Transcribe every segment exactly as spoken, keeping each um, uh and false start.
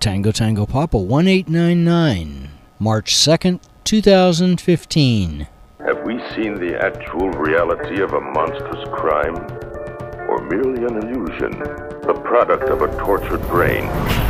Tango Tango Papa one eight nine nine, March second, two thousand fifteen. Have we seen the actual reality of a monstrous crime? Or merely an illusion, the product of a tortured brain?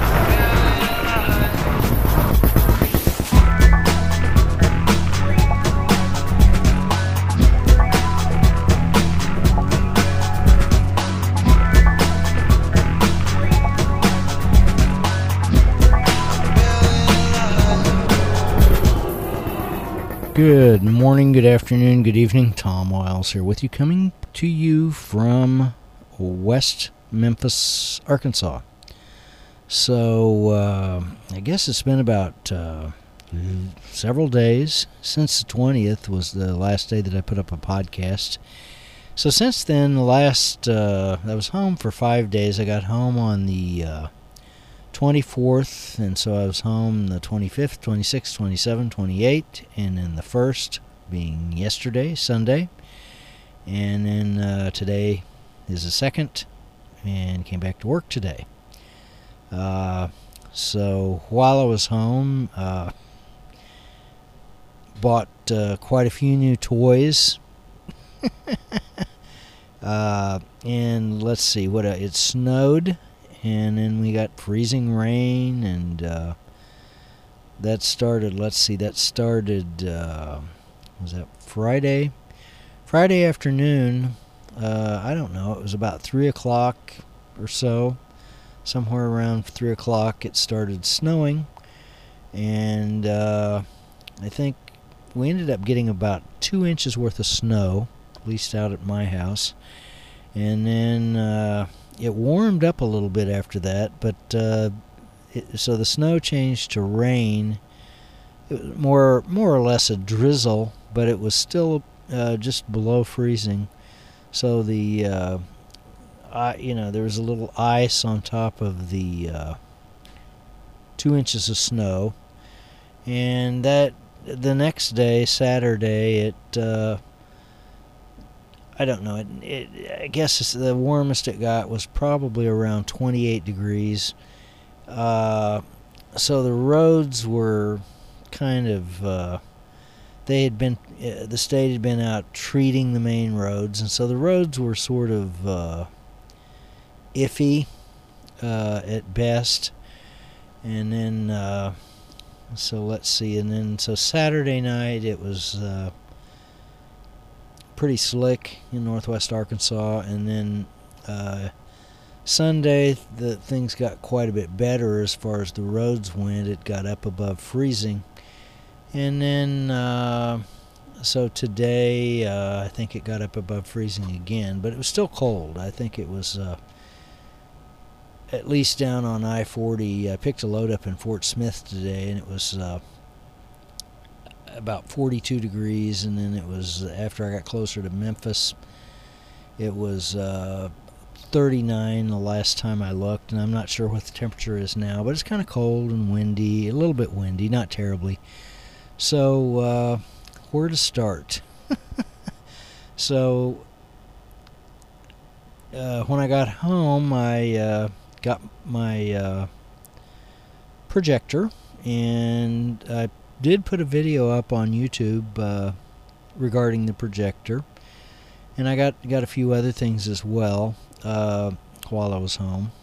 Good morning, good afternoon, good evening. Tom Wiles here with you, coming to you from West Memphis, Arkansas. So, uh, I guess it's been about uh, several days since the twentieth was the last day that I put up a podcast. So since then, the last, uh, I was home for five days. I got home on the uh, twenty-fourth, and so I was home the twenty-fifth, twenty-sixth, twenty-seventh, twenty-eighth, and then the first being yesterday, Sunday, and then uh, today is the second, and came back to work today. Uh, so while I was home, uh, bought uh, quite a few new toys. uh, and let's see, what uh, it snowed. And then we got freezing rain, and uh, that started, let's see, that started, uh, was that Friday? Friday afternoon, uh, I don't know, it was about three o'clock or so, somewhere around three o'clock it started snowing, and uh, I think we ended up getting about two inches worth of snow, at least out at my house, and then uh, it warmed up a little bit after that, but uh, it, so the snow changed to rain. It was more, more or less a drizzle, but it was still uh, just below freezing. So the, uh, I, you know, there was a little ice on top of the uh, two inches of snow, and that the next day, Saturday, it. Uh, I don't know. It, it, I guess it's the warmest it got was probably around twenty-eight degrees. Uh, so the roads were kind of, uh, they had been, uh, the state had been out treating the main roads, and so the roads were sort of uh, iffy uh, at best. And then, uh, so let's see, and then, so Saturday night it was Uh, pretty slick in northwest Arkansas, and then uh, Sunday the things got quite a bit better as far as the roads went. It got up above freezing, and then uh, so today uh, I think it got up above freezing again, but it was still cold. I think it was uh, at least down on I forty. I picked a load up in Fort Smith today, and it was uh, about forty-two degrees, and then it was, after I got closer to Memphis, it was uh, thirty-nine the last time I looked, and I'm not sure what the temperature is now, but it's kind of cold and windy, a little bit windy, not terribly. So, uh, where to start? So, uh, when I got home, I uh, got my uh, projector, and I did put a video up on YouTube uh, regarding the projector, and I got got a few other things as well uh, while I was home.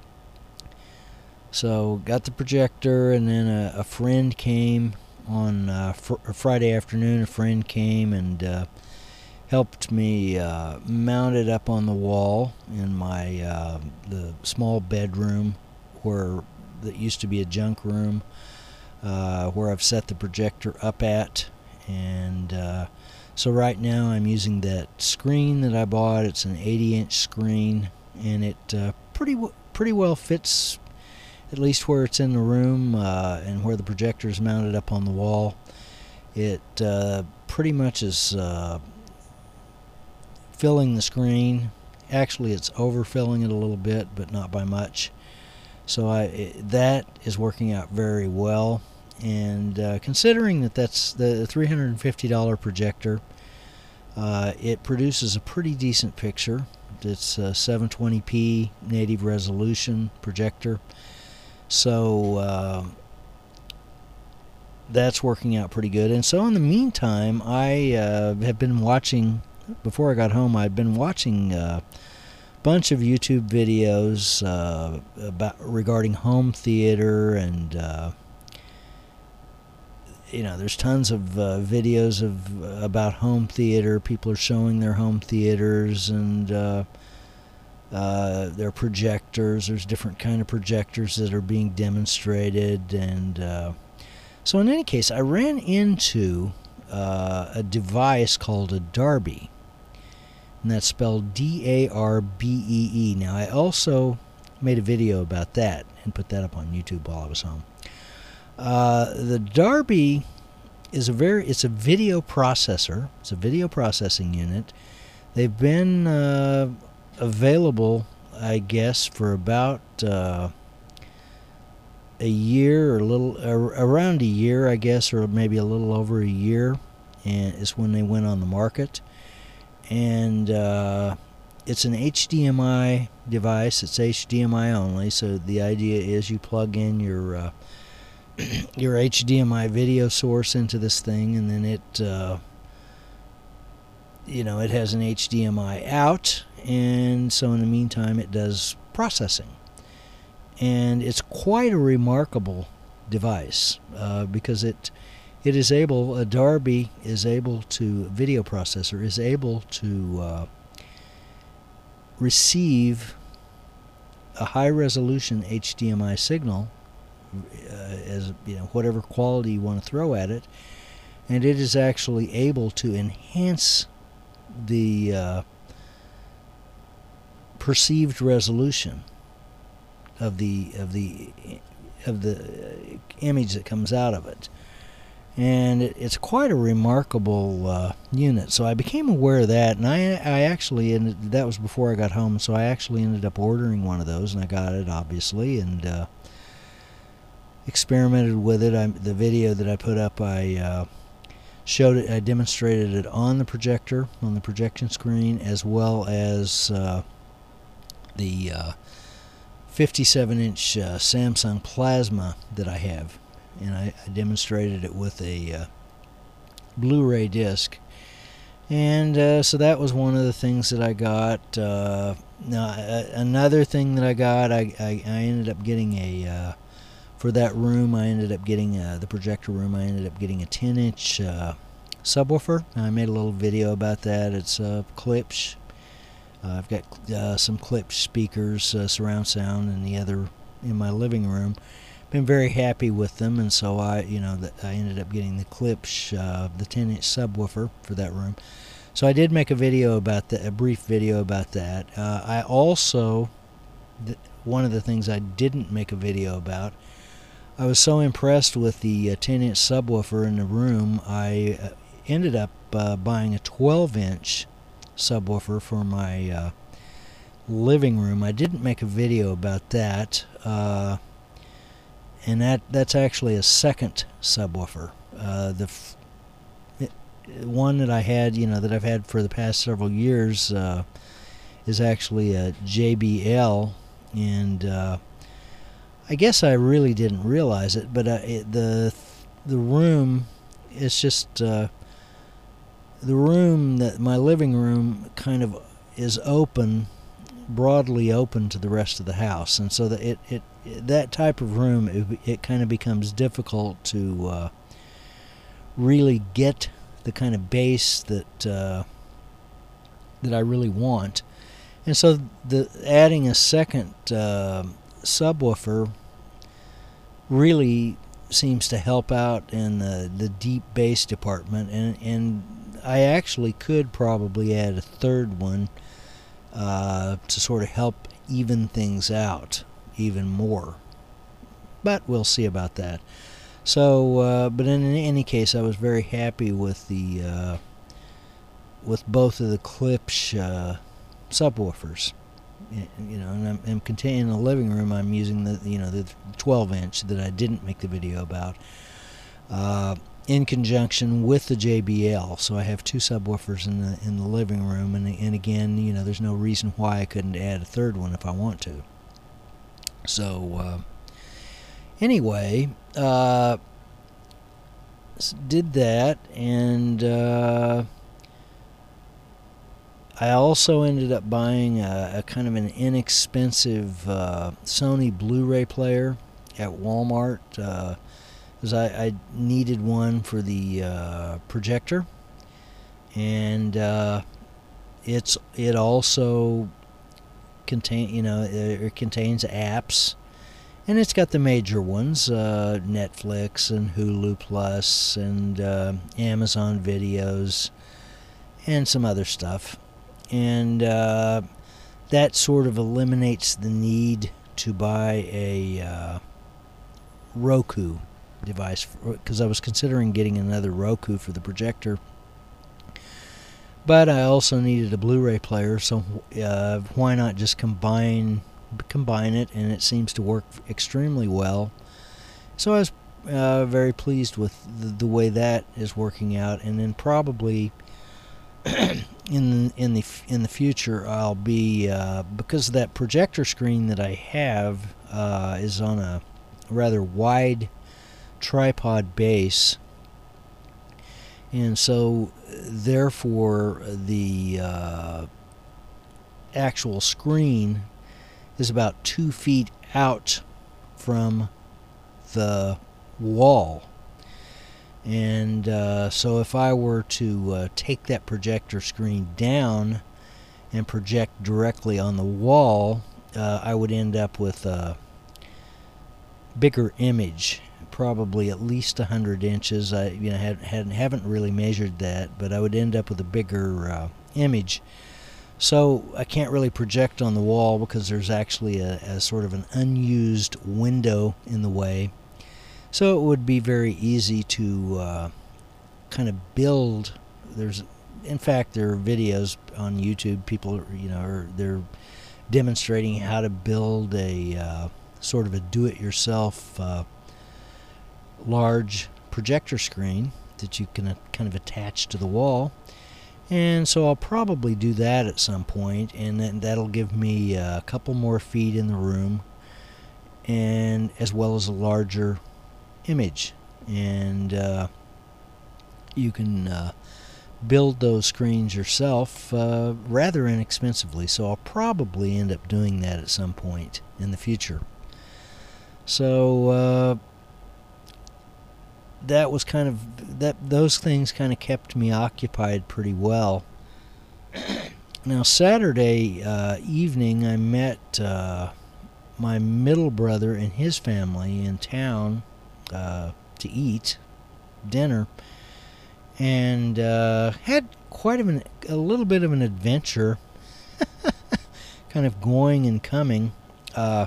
So got the projector, and then a, a friend came on uh, fr- Friday afternoon. A friend came and uh, helped me uh, mount it up on the wall in my uh, the small bedroom where that used to be a junk room. Uh, where I've set the projector up at, and uh, so right now I'm using that screen that I bought. It's an eighty inch screen, and it uh, pretty w- pretty well fits, at least where it's in the room uh, and where the projector is mounted up on the wall. It uh, pretty much is uh, filling the screen. Actually, it's overfilling it a little bit, but not by much. So I it, that is working out very well. And uh, considering that that's the three hundred fifty dollars projector, uh, it produces a pretty decent picture. It's a seven twenty p native resolution projector. So uh, that's working out pretty good. And so in the meantime, I uh, have been watching, before I got home, I'd been watching a bunch of YouTube videos uh, about regarding home theater, and uh, you know, there's tons of uh, videos of uh, about home theater. People are showing their home theaters and uh, uh, their projectors. There's different kind of projectors that are being demonstrated, and uh, so in any case, I ran into uh, a device called a Darbee, and that's spelled D A R B E E. Now, I also made a video about that and put that up on YouTube while I was home. Uh, the Darbee is a very, it's a video processor. It's a video processing unit. They've been uh, available, I guess, for about uh, a year or a little, uh, around a year, I guess, or maybe a little over a year, and is when they went on the market. And uh, it's an H D M I device. It's H D M I only, so the idea is you plug in your uh, your H D M I video source into this thing, and then it uh, you know, it has an H D M I out, and so in the meantime it does processing. And it's quite a remarkable device uh, because it it is able, a Darbee is able to, video processor is able to uh, receive a high resolution H D M I signal uh, as, you know, whatever quality you want to throw at it, and it is actually able to enhance the uh, perceived resolution of the of the of the image that comes out of it. And it, it's quite a remarkable uh, unit. So I became aware of that, and I I actually, and that was before I got home, so I actually ended up ordering one of those, and I got it, obviously, and uh, experimented with it. I, the video that I put up, I uh, showed it, I demonstrated it on the projector, on the projection screen, as well as uh, the uh, fifty-seven inch uh, Samsung Plasma that I have, and I, I demonstrated it with a uh, Blu-ray disc. And uh, so that was one of the things that I got. Uh, now, uh, another thing that I got, I, I, I ended up getting a, uh, for that room, I ended up getting, uh, the projector room, I ended up getting a ten inch uh, subwoofer. I made a little video about that. It's uh, Klipsch. Uh, I've got uh, some Klipsch speakers, uh, surround sound, in the other, in my living room. Been very happy with them, and so I, you know, the, I ended up getting the Klipsch, uh, the ten inch subwoofer for that room. So I did make a video about that, a brief video about that. Uh, I also, th one of the things I didn't make a video about, I was so impressed with the uh, ten inch subwoofer in the room, I uh, ended up uh, buying a twelve inch subwoofer for my uh, living room. I didn't make a video about that, uh, and that that's actually a second subwoofer. Uh, the f it, one that I had, you know, that I've had for the past several years, uh, is actually a J B L, and uh, I guess I really didn't realize it, but uh, it, the the room, it's just uh, the room that my living room kind of is open, broadly open to the rest of the house, and so that it it, it that type of room, it, it kind of becomes difficult to uh, really get the kind of bass that uh, that I really want, and so the adding a second uh, subwoofer really seems to help out in the the deep bass department, and and I actually could probably add a third one uh, to sort of help even things out even more, but we'll see about that. So, uh, but in any case, I was very happy with the uh, with both of the Klipsch uh, subwoofers. You know, and I'm, I'm containing in the living room. I'm using the you know the twelve inch that I didn't make the video about, uh, in conjunction with the J B L. So I have two subwoofers in the in the living room, and and again, you know, there's no reason why I couldn't add a third one if I want to. So, uh, Anyway, uh, did that, and uh, I also ended up buying a, a kind of an inexpensive uh, Sony Blu-ray player at Walmart, because uh, I, I needed one for the uh, projector, and uh, it's it also contain you know it, it contains apps. And it's got the major ones, uh, Netflix and Hulu Plus and uh, Amazon Videos and some other stuff. And uh, that sort of eliminates the need to buy a uh, Roku device, because I was considering getting another Roku for the projector. But I also needed a Blu-ray player, so uh, why not just combine... combine it, and it seems to work extremely well. So I was uh, very pleased with the, the way that is working out, and then probably in in the in the future I'll be uh, because that projector screen that I have uh, is on a rather wide tripod base, and so therefore the uh, actual screen is about two feet out from the wall. And uh, so if I were to uh, take that projector screen down and project directly on the wall, uh, I would end up with a bigger image, probably at least one hundred inches. I you know had, had, haven't really measured that, but I would end up with a bigger uh, image. So I can't really project on the wall because there's actually a, a sort of an unused window in the way. So it would be very easy to uh, kind of build. There's, in fact, there are videos on YouTube. People, you know, are they're demonstrating how to build a uh, sort of a do-it-yourself uh, large projector screen that you can uh, kind of attach to the wall. And so I'll probably do that at some point, and then that'll give me a couple more feet in the room, and as well as a larger image. And uh, you can uh, build those screens yourself uh, rather inexpensively. So I'll probably end up doing that at some point in the future. So uh, that was kind of that those things kind of kept me occupied pretty well. Now Saturday uh, evening I met uh, my middle brother and his family in town uh, to eat dinner, and uh, had quite of an, a little bit of an adventure, kind of going and coming. Uh,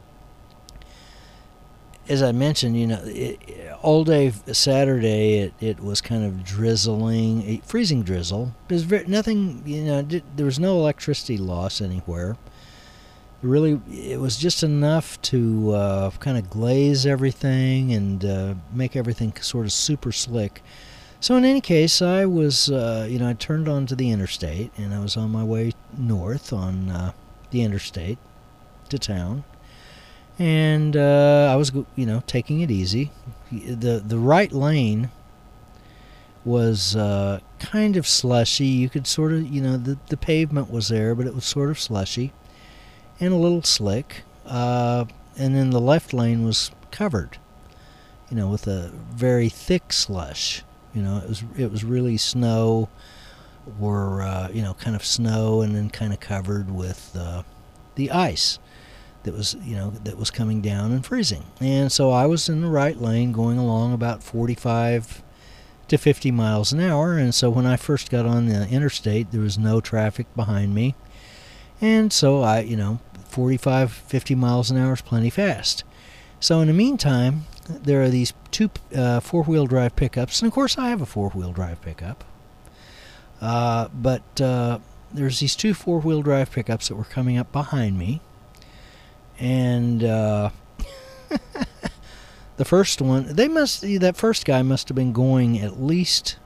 As I mentioned, you know, it, all day Saturday it, it was kind of drizzling, freezing drizzle. There's very, nothing, you know, did, there was no electricity loss anywhere. Really, it was just enough to uh, kind of glaze everything and uh, make everything sort of super slick. So in any case, I was, uh, you know, I turned onto the interstate, and I was on my way north on uh, the interstate to town. And uh, I was, you know, taking it easy. The the right lane was uh, kind of slushy. You could sort of, you know, the, the pavement was there, but it was sort of slushy and a little slick. Uh, and then the left lane was covered, you know, with a very thick slush. You know, it was it was really snow, or uh, you know, kind of snow, and then kind of covered with uh, the ice that was, you know, that was coming down and freezing. And so I was in the right lane going along about forty-five to fifty miles an hour. And so when I first got on the interstate, there was no traffic behind me. And so I, you know, forty-five, fifty miles an hour is plenty fast. So in the meantime, there are these two uh, four-wheel drive pickups. And of course I have a four-wheel drive pickup. Uh, but uh, there's these two four-wheel drive pickups that were coming up behind me. And uh, the first one, they must, that first guy must have been going at least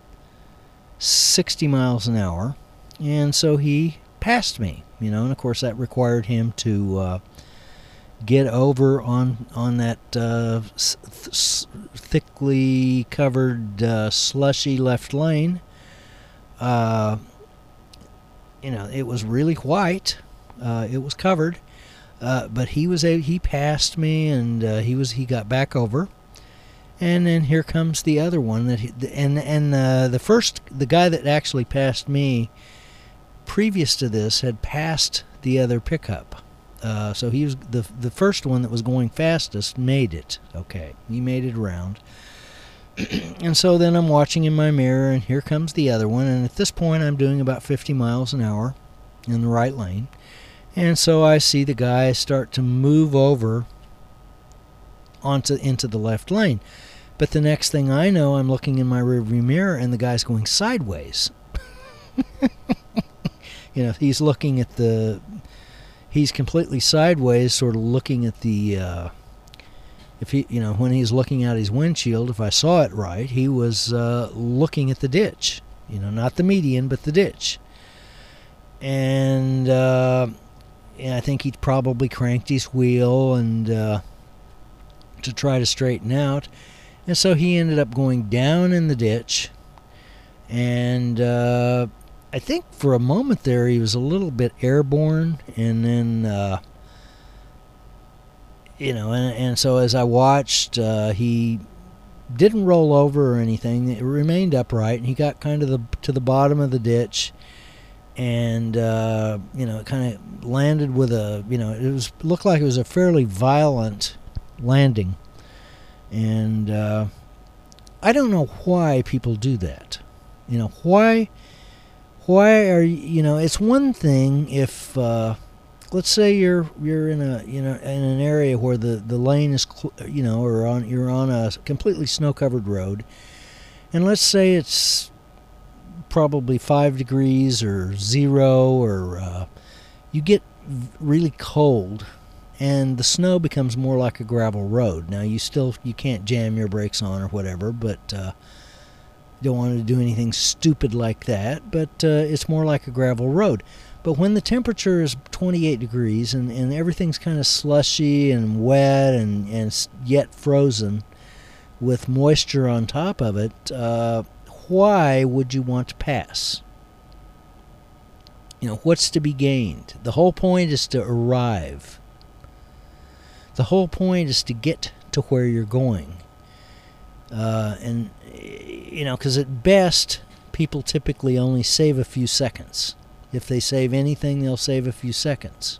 sixty miles an hour. And so he passed me, you know, and of course that required him to uh, get over on on that uh, th- thickly covered uh, slushy left lane. Uh, you know, it was really white. Uh, it was covered, uh, but he was a he passed me, and uh, he was he got back over. And then here comes the other one that he, and and uh, the first the guy that actually passed me previous to this had passed the other pickup. Uh, so he was the the first one that was going fastest made it. Okay, he made it around. And so then I'm watching in my mirror, and here comes the other one. And at this point, I'm doing about fifty miles an hour in the right lane. And so I see the guy start to move over onto into the left lane. But the next thing I know, I'm looking in my rearview mirror, and the guy's going sideways. You know, he's looking at the... He's completely sideways, sort of looking at the... Uh, if he, you know, when he's looking out his windshield, if I saw it right, he was uh, looking at the ditch. You know, not the median, but the ditch. And, uh, and I think he probably cranked his wheel and uh, to try to straighten out. And so he ended up going down in the ditch. And uh, I think for a moment there he was a little bit airborne. And then, uh, you know, and, and so as I watched, uh, he didn't roll over or anything. It remained upright. And he got kind of the, to the bottom of the ditch. And, uh, you know, it kind of landed with a, you know, it was looked like it was a fairly violent landing. And uh, I don't know why people do that. You know, why, why are you, you know, it's one thing if, uh, let's say you're you're in a, you know, in an area where the, the lane is, you know, or on you're on a completely snow-covered road. And let's say it's probably five degrees or zero, or uh, you get really cold and the snow becomes more like a gravel road. Now you still you can't jam your brakes on or whatever, but uh, you don't want to do anything stupid like that, but uh, it's more like a gravel road. But when the temperature is twenty-eight degrees and, and everything's kind of slushy and wet and, and yet frozen with moisture on top of it, uh, why would you want to pass? You know, what's to be gained? The whole point is to arrive. The whole point is to get to where you're going. Uh, and, you know, because at best, people typically only save a few seconds. If they save anything, they'll save a few seconds.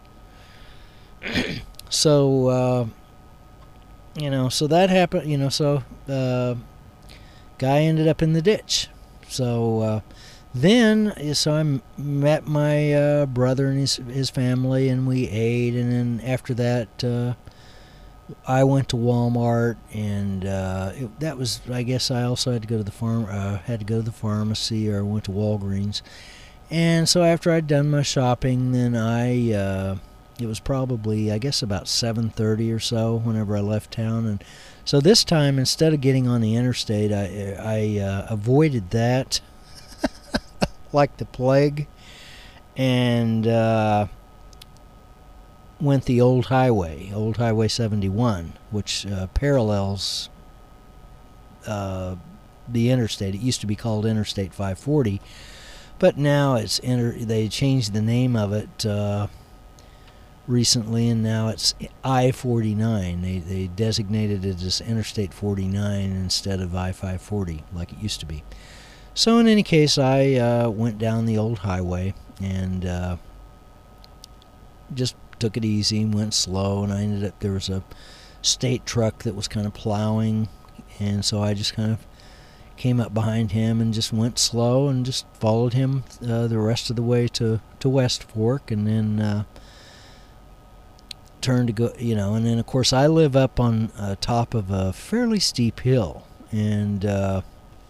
So, uh, you know, so that happened, you know, so... Uh, guy ended up in the ditch. So uh, then, so I met my uh, brother and his his family, and we ate. And then after that, uh, I went to Walmart, and uh, it, that was, I guess, I also had to go to the farm, uh, had to go to the pharmacy, or I went to Walgreens. And so after I'd done my shopping, then I, uh, it was probably, I guess, about seven thirty or so whenever I left town, and so this time, instead of getting on the interstate, I, I uh, avoided that like the plague, and uh, went the old highway, Old Highway seventy-one, which uh, parallels uh, the interstate. It used to be called Interstate five forty, but now it's inter- they changed the name of it uh, recently, and now it's I forty-nine. They they designated it as Interstate forty-nine instead of I five forty like it used to be. So in any case, I uh, went down the old highway and uh, just took it easy, went slow, and I ended up, there was a state truck that was kind of plowing, and so I just kind of came up behind him and just went slow and just followed him uh, the rest of the way to, to West Fork, and then uh, turned to go, you know, and then of course I live up on uh, top of a fairly steep hill, and uh,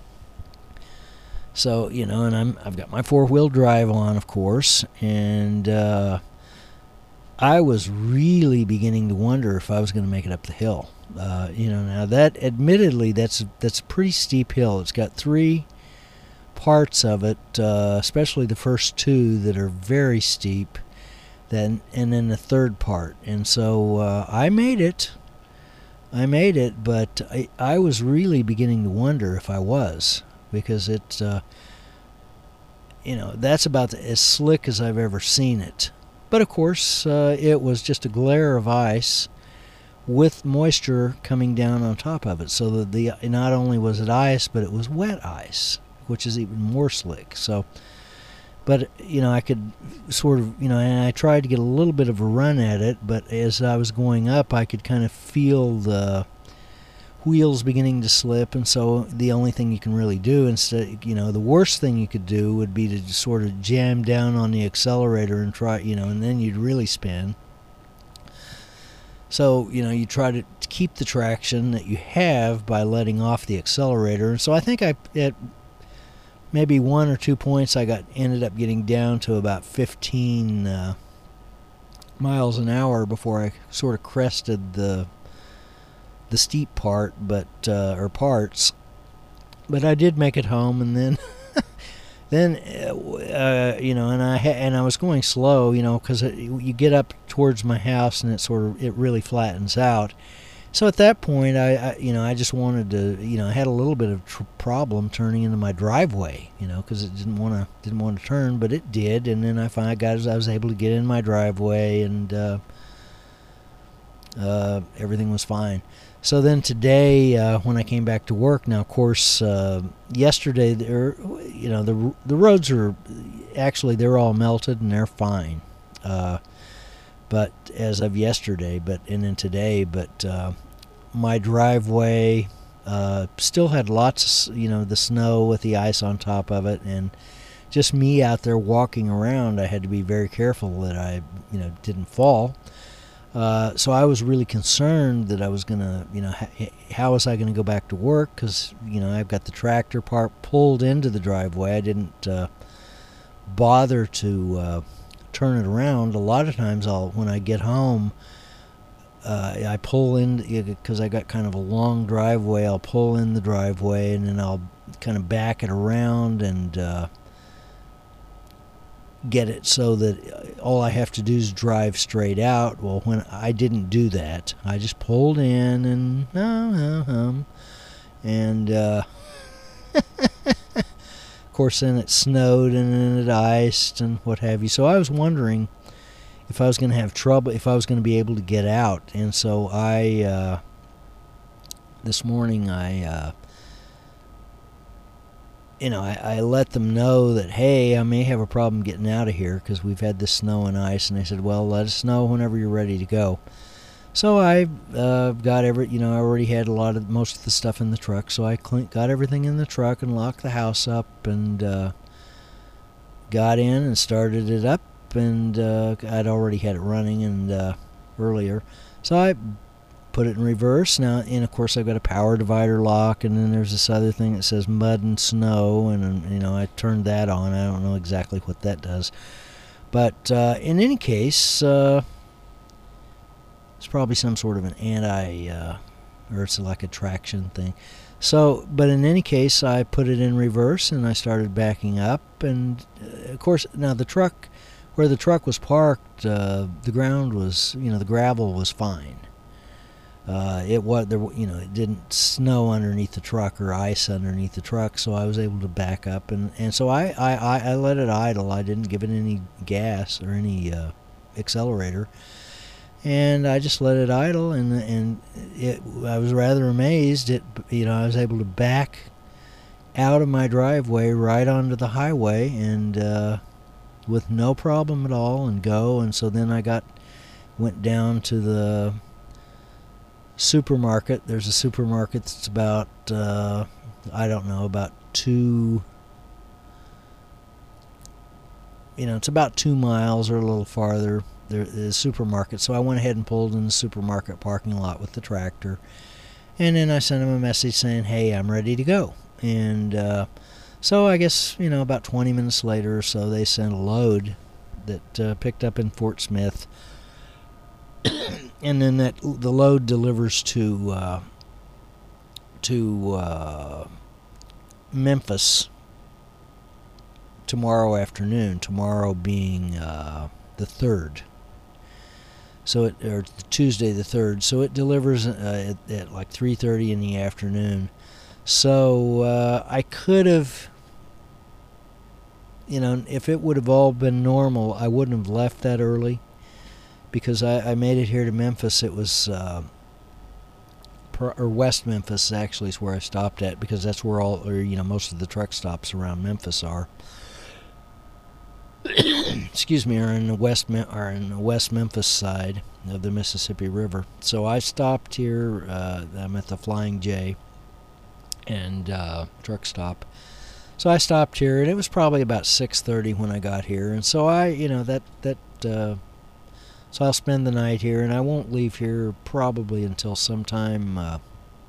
so, you know, and I'm, I've got my four-wheel drive on, of course, and uh, I was really beginning to wonder if I was going to make it up the hill. Uh, you know, now that, admittedly, that's that's a pretty steep hill. It's got three parts of it, uh, especially the first two, that are very steep. then and then the third part. And so uh, I made it. I made it, but I, I was really beginning to wonder if I was, because it, uh, you know, that's about as slick as I've ever seen it. But of course, uh, it was just a glare of ice with moisture coming down on top of it. So that the not only was it ice, but it was wet ice, which is even more slick. So, but you know, I could sort of, you know, and I tried to get a little bit of a run at it, but as I was going up, I could kind of feel the wheels beginning to slip, and so the only thing you can really do, instead, you know, the worst thing you could do would be to just sort of jam down on the accelerator and try, you know, and then you'd really spin. So, you know, you try to keep the traction that you have by letting off the accelerator. And so I think I, at maybe one or two points, I got ended up getting down to about fifteen uh, miles an hour before I sort of crested the the steep part, but uh, or parts. But I did make it home, and then then uh, you know, and I ha- and I was going slow, you know, because you get up towards my house and it sort of it really flattens out. So at that point, I, I you know I just wanted to, you know, I had a little bit of tr- problem turning into my driveway, you know, because it didn't want to didn't want to turn, but it did, and then I finally got I was able to get in my driveway, and uh, uh, everything was fine. So then today, uh, when I came back to work, now of course, uh, yesterday, there, you know, the the roads are actually they're all melted and they're fine. Uh, but as of yesterday, but and then today, but uh, my driveway uh, still had lots of, you know, the snow with the ice on top of it, and just me out there walking around, I had to be very careful that I, you know, didn't fall. Uh, so I was really concerned that I was going to, you know, ha- how was I going to go back to work? Because, you know, I've got the tractor part pulled into the driveway. I didn't uh, bother to uh, turn it around. A lot of times I'll, when I get home, uh, I pull in, because I got kind of a long driveway, I'll pull in the driveway and then I'll kind of back it around and uh, get it so that all I have to do is drive straight out. Well, when I didn't do that, I just pulled in and um, um, and uh, of course then it snowed and then it iced and what have you. So I was wondering if I was going to have trouble, if I was going to be able to get out. And so I uh, this morning I uh, you know, I, I let them know that, hey, I may have a problem getting out of here because we've had this snow and ice. And they said, well, let us know whenever you're ready to go. So I uh, got every, you know, I already had a lot of, most of the stuff in the truck. So I clean, got everything in the truck and locked the house up and uh, got in and started it up. And uh, I'd already had it running and uh, earlier. So I put it in reverse now, and of course I've got a power divider lock, and then there's this other thing that says mud and snow, and you know, I turned that on. I don't know exactly what that does, but uh, in any case, uh, it's probably some sort of an anti uh, or it's like a traction thing. So, but in any case, I put it in reverse and I started backing up, and uh, of course now the truck, where the truck was parked, uh, the ground was, you know, the gravel was fine. Uh, it was there, you know, it didn't snow underneath the truck or ice underneath the truck, so I was able to back up, and, and so I, I, I let it idle. I didn't give it any gas or any uh, accelerator, and I just let it idle, and and it. I was rather amazed. It, you know, I was able to back out of my driveway right onto the highway, and uh, with no problem at all, and go. And so then I got went down to the supermarket. There's a supermarket that's about uh, I don't know, about two you know it's about two miles or a little farther. There is a supermarket, so I went ahead and pulled in the supermarket parking lot with the tractor, and then I sent them a message saying, hey, I'm ready to go. And uh, so I guess, you know, about twenty minutes later or so, they sent a load that uh, picked up in Fort Smith. And then that the load delivers to uh, to uh, Memphis tomorrow afternoon. Tomorrow being uh, the third. So it, or Tuesday the third. So it delivers uh, at, at like three thirty in the afternoon. So uh, I could have, you know, if it would have all been normal, I wouldn't have left that early, because I, I made it here to Memphis. It was, uh, pro, or West Memphis actually is where I stopped at, because that's where all, or you know, most of the truck stops around Memphis are. Excuse me, are in the West, are in the West Memphis side of the Mississippi River. So I stopped here. Uh, I'm at the Flying J and uh, truck stop. So I stopped here, and it was probably about six thirty when I got here. And so I, you know, that that. Uh, so I'll spend the night here, and I won't leave here probably until sometime uh,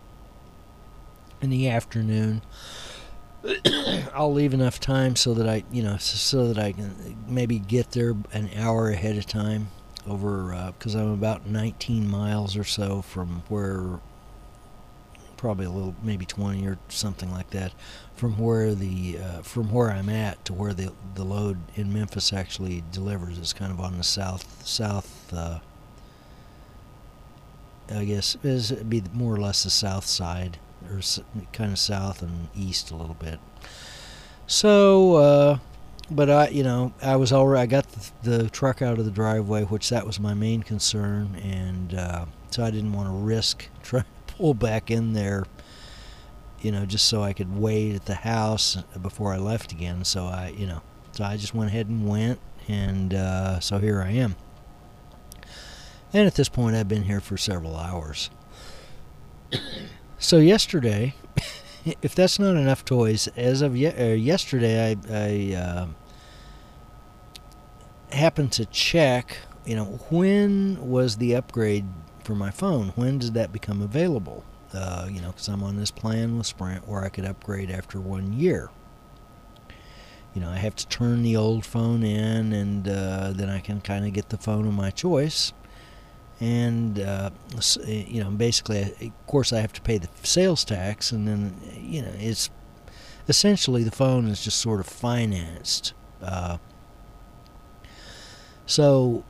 in the afternoon. I'll leave enough time so that I, you know, so that I can maybe get there an hour ahead of time. Over because uh, I'm about nineteen miles or so from where, probably a little, maybe twenty or something like that, from where the uh, from where I'm at to where the the load in Memphis actually delivers. It's kind of on the south south. Uh, I guess it'd be more or less the south side, or kind of south and east a little bit. So, uh, but I, you know, I was already, I got the, the truck out of the driveway, which that was my main concern, and uh, so I didn't want to risk trying to pull back in there, you know, just so I could wait at the house before I left again. So I, you know, so I just went ahead and went, and uh, so here I am. And at this point, I've been here for several hours. So yesterday, if that's not enough toys, as of ye- uh, yesterday, I, I uh, happened to check, you know, when was the upgrade for my phone? When did that become available? Uh, you know, because I'm on this plan with Sprint where I could upgrade after one year. You know, I have to turn the old phone in, and uh, then I can kind of get the phone of my choice. And, uh, you know, basically, of course, I have to pay the sales tax, and then, you know, it's essentially the phone is just sort of financed. Uh, so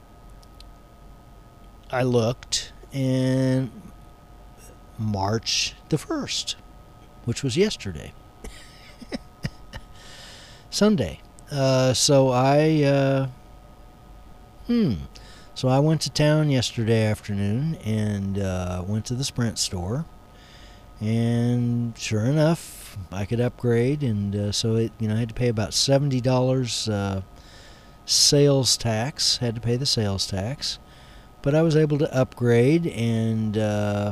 I looked, and March the first, which was yesterday, Sunday. Uh, so I, uh, hmm. So I went to town yesterday afternoon and uh, went to the Sprint store, and sure enough, I could upgrade, and uh, so it, you know, I had to pay about seventy dollars uh, sales tax. Had to pay the sales tax, but I was able to upgrade, and uh,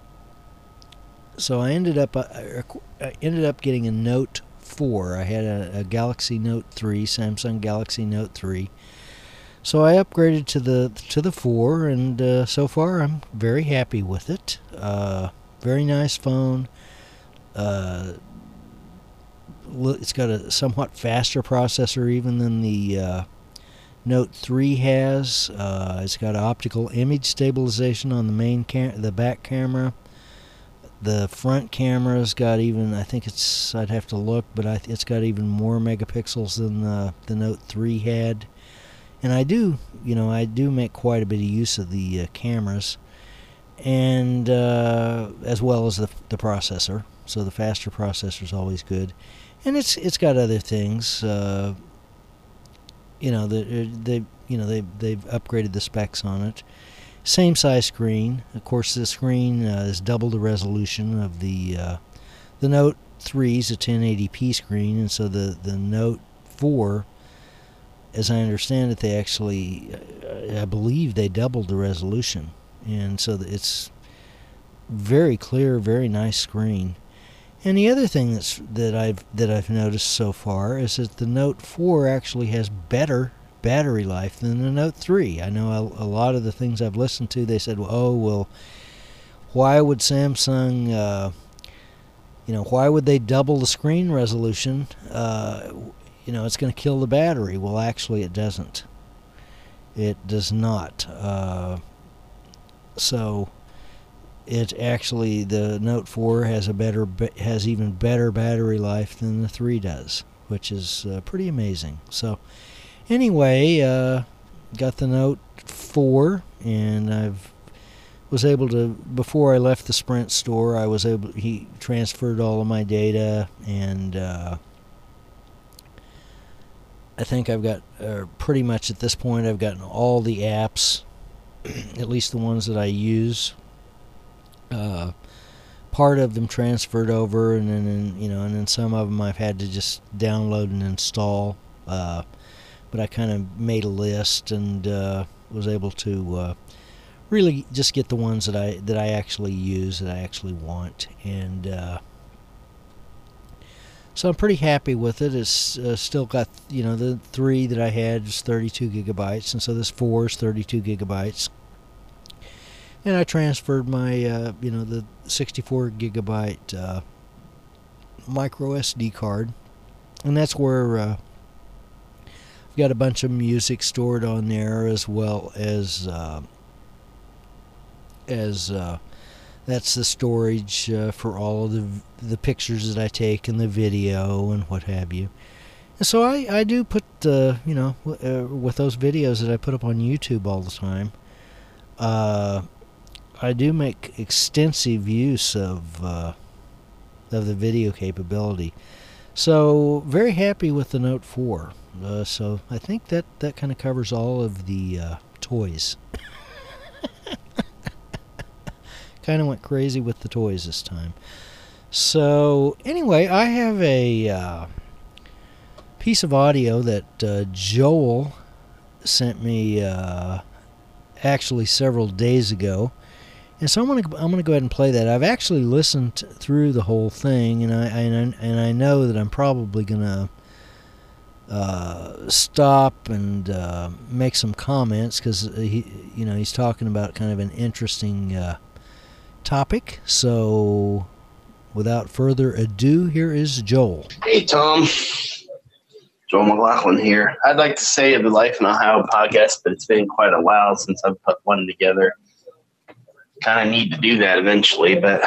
so I ended up uh, I ended up getting a Note four. I had a, a Galaxy Note three, Samsung Galaxy Note three. So I upgraded to the to the four, and uh, so far I'm very happy with it. Uh, very nice phone. Uh, it's got a somewhat faster processor even than the uh, Note three has. Uh, it's got optical image stabilization on the main cam- the back camera. The front camera's got even, I think it's, I'd have to look, but I, it's got even more megapixels than the the Note three had. And I do, you know, I do make quite a bit of use of the uh, cameras, and uh, as well as the the processor. So the faster processor is always good, and it's it's got other things. Uh, you know, the, they you know they they've upgraded the specs on it. Same size screen. Of course, the screen uh, is double the resolution of the uh, the Note three is a ten eighty p screen, and so the the Note four, as I understand it, they actually, I believe they doubled the resolution, and so it's very clear, very nice screen. And the other thing that's that I've that I've noticed so far is that the Note four actually has better battery life than the Note three. I know a, a lot of the things I've listened to, they said, well, oh well, why would Samsung, uh, you know, why would they double the screen resolution? Uh, You know, it's going to kill the battery. Well, actually, it doesn't. It does not. Uh, so, it actually, the Note four has a better, has even better battery life than the three does, which is uh, pretty amazing. So, anyway, uh, got the Note Note four, and I've was able to, before I left the Sprint store, I was able, he transferred all of my data, and uh, I think I've got, uh, pretty much at this point, I've gotten all the apps, at least the ones that I use, uh, part of them transferred over, and then, you know, and then some of them I've had to just download and install, uh, but I kind of made a list, and uh, was able to uh, really just get the ones that I that I actually use, that I actually want, and uh, so I'm pretty happy with it. It's uh, still got, you know, the three that I had is thirty-two gigabytes, and so this four is thirty-two gigabytes, and I transferred my uh, you know, the sixty-four gigabyte uh, micro S D card, and that's where uh, I've got a bunch of music stored on there, as well as uh, as uh, that's the storage uh, for all of the the pictures that I take and the video and what have you. And so I, I do put, uh, you know, uh, with those videos that I put up on YouTube all the time, uh, I do make extensive use of uh, of the video capability. So very happy with the Note four. Uh, so I think that, that kind of covers all of the uh, toys. Kind of went crazy with the toys this time. So anyway, I have a uh, piece of audio that uh, Joel sent me uh, actually several days ago, and so I'm gonna I'm gonna go ahead and play that. I've actually listened through the whole thing, and I and I, and I know that I'm probably gonna uh, stop and uh, make some comments, because he you know he's talking about kind of an interesting Uh, topic. So without further ado, here is Joel. Hey Tom, Joel McLaughlin here. I'd like to say the Life in Ohio podcast, but it's been quite a while since I've put one together. Kind of need to do that eventually, but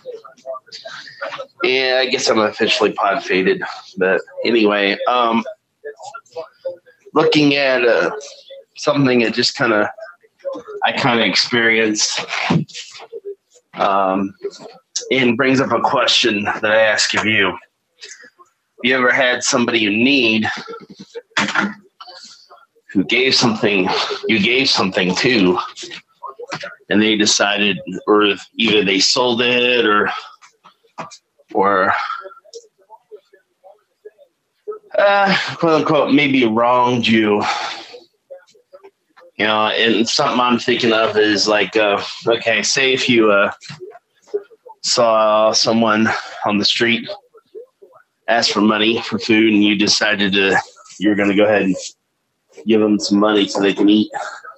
yeah, I guess I'm officially pod faded. But anyway, um, looking at uh, something that just kind of I kind of experienced. Um, and brings up a question that I ask of you. Have you ever had somebody you need who gave something, you gave something to, and they decided, or either they sold it or, or, uh, quote unquote, maybe wronged you? You know, and something I'm thinking of is like, uh, okay, say if you uh, saw someone on the street ask for money for food, and you decided to, you're going to go ahead and give them some money so they can eat.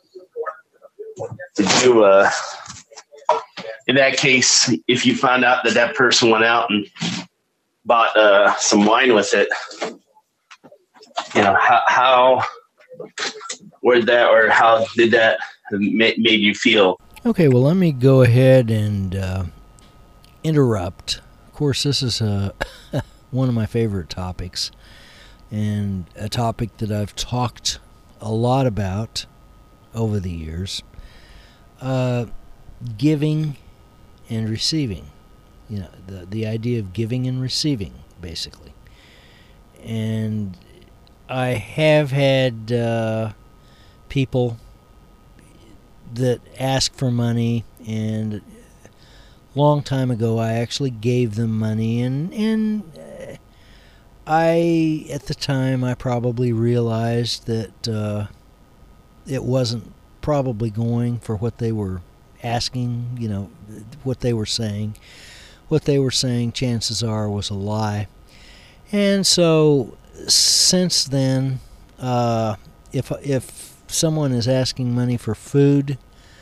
Did you, uh, in that case, if you found out that that person went out and bought uh, some wine with it, you know, how, how where that, or how did that ma- made you feel? Okay, well, let me go ahead and uh, interrupt. Of course, this is uh, one of my favorite topics, and a topic that I've talked a lot about over the years. Uh, giving and receiving. You know, the the idea of giving and receiving, basically. And I have had uh, people that ask for money, and a long time ago I actually gave them money, and and uh, I, at the time, I probably realized that uh, it wasn't probably going for what they were asking, you know, what they were saying. What they were saying, chances are, was a lie. And so since then, uh, if if someone is asking money for food,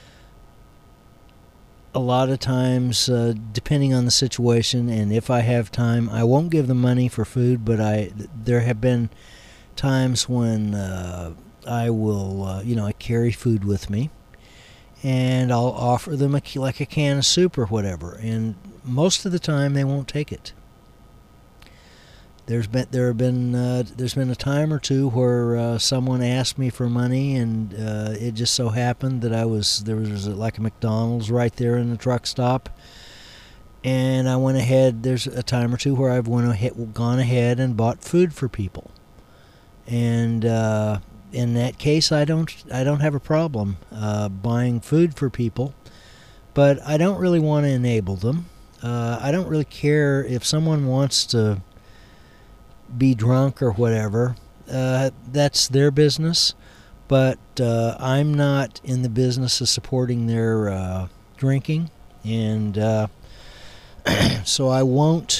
a lot of times, uh, depending on the situation, and if I have time, I won't give them money for food. But I, there have been times when uh, I will, uh, you know, I carry food with me, and I'll offer them a, like a can of soup or whatever, and most of the time they won't take it. there's been there have been uh, there's been a time or two where uh, someone asked me for money, and uh, it just so happened that I was there was like a McDonald's right there in the truck stop, and I went ahead. There's a time or two where I've went ahead, gone ahead and bought food for people, and uh, in that case, I don't I don't have a problem uh, buying food for people, but I don't really want to enable them. Uh, I don't really care if someone wants to be drunk or whatever. Uh, that's their business, but uh, I'm not in the business of supporting their uh, drinking, and uh, so I won't,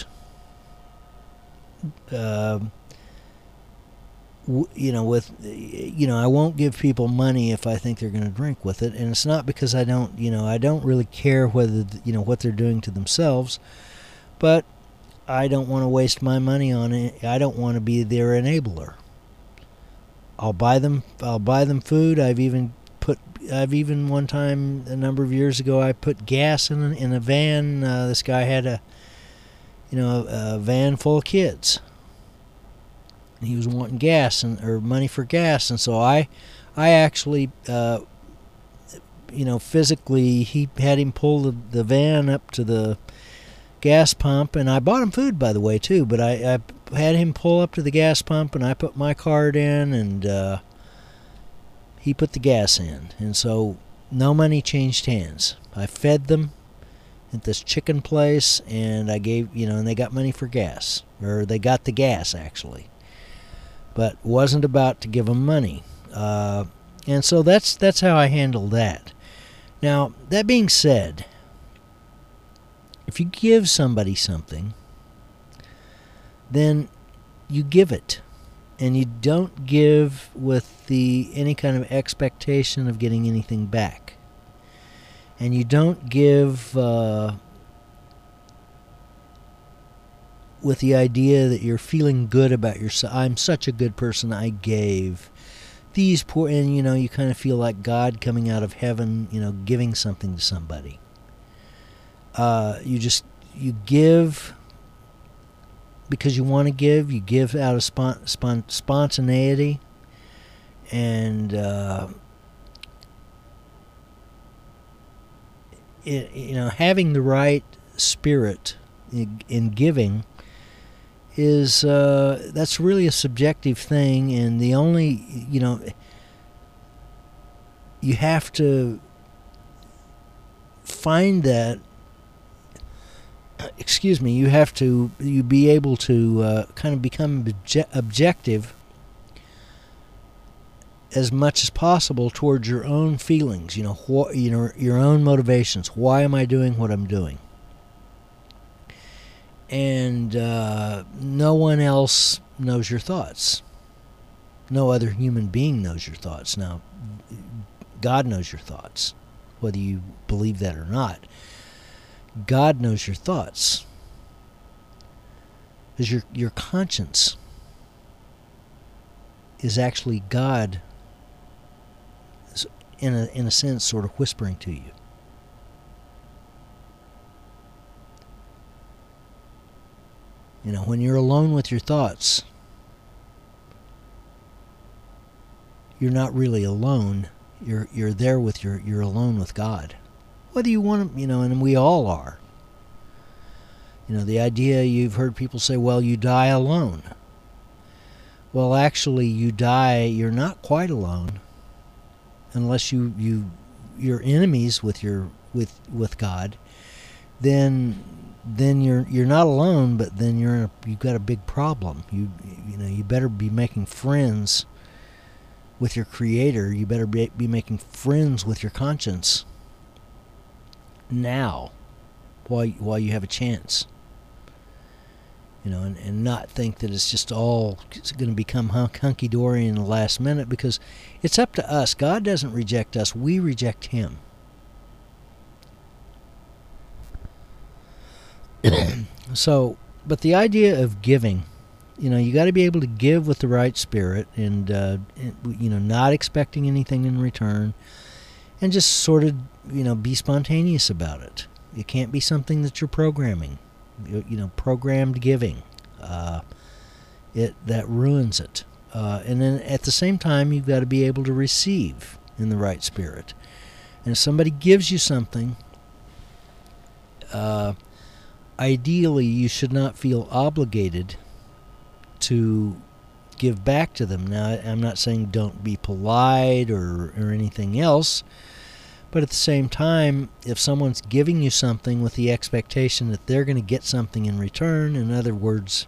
uh, w- you know, with, you know, I won't give people money if I think they're going to drink with it, and it's not because I don't, you know, I don't really care whether, you know, what they're doing to themselves, but I don't want to waste my money on it. I don't want to be their enabler. I'll buy them. I'll buy them food. I've even put. I've even one time a number of years ago, I put gas in a, in a van. Uh, this guy had a, you know, a van full of kids. He was wanting gas and or money for gas, and so I, I actually, uh, you know, physically, he had him pull the, the van up to the gas pump, and I bought him food, by the way, too, but I, I had him pull up to the gas pump, and I put my card in, and uh, he put the gas in, and so no money changed hands. I fed them at this chicken place, and I gave, you know, and they got money for gas, or they got the gas, actually, but wasn't about to give them money, uh, and so that's that's how I handled that. Now, that being said, if you give somebody something, then you give it, and you don't give with the any kind of expectation of getting anything back, and you don't give uh, with the idea that you're feeling good about yourself. I'm such a good person. I gave these poor, and you know, you kind of feel like God coming out of heaven, you know, giving something to somebody. Uh, you just, you give because you want to give. You give out of spon- spon- spontaneity. And, uh, it, you know, having the right spirit in, in giving is, uh, that's really a subjective thing. And the only, you know, you have to find that, excuse me, you have to you be able to uh, kind of become obje- objective as much as possible towards your own feelings, you know, wh- you know, your own motivations. Why am I doing what I'm doing? And uh, no one else knows your thoughts. No other human being knows your thoughts. Now, God knows your thoughts, whether you believe that or not. God knows your thoughts, because your your conscience is actually God, in a in a sense, sort of whispering to you. You know, when you're alone with your thoughts, you're not really alone. You're you're there with your you're alone with God. Whether you want to, you know, and we all are. You know, the idea, you've heard people say, well, you die alone. Well, actually, you die, you're not quite alone, unless you, you, you're enemies with your, with, with God, then, then you're, you're not alone, but then you're, in a, you've got a big problem. You, you know, you better be making friends with your Creator. You better be, be making friends with your conscience now, while while you have a chance, you know, and, and not think that it's just all going to become hunky-dory in the last minute, because it's up to us. God doesn't reject us, we reject Him. So, but the idea of giving, you know, you got to be able to give with the right spirit, and, uh, you know, not expecting anything in return, and just sort of, you know, be spontaneous about it. It can't be something that you're programming. You, you know, programmed giving. Uh, it that ruins it. Uh, and then at the same time, you've got to be able to receive in the right spirit. And if somebody gives you something, uh, ideally you should not feel obligated to give back to them. Now, I'm not saying don't be polite or, or anything else, but at the same time, if someone's giving you something with the expectation that they're going to get something in return, in other words,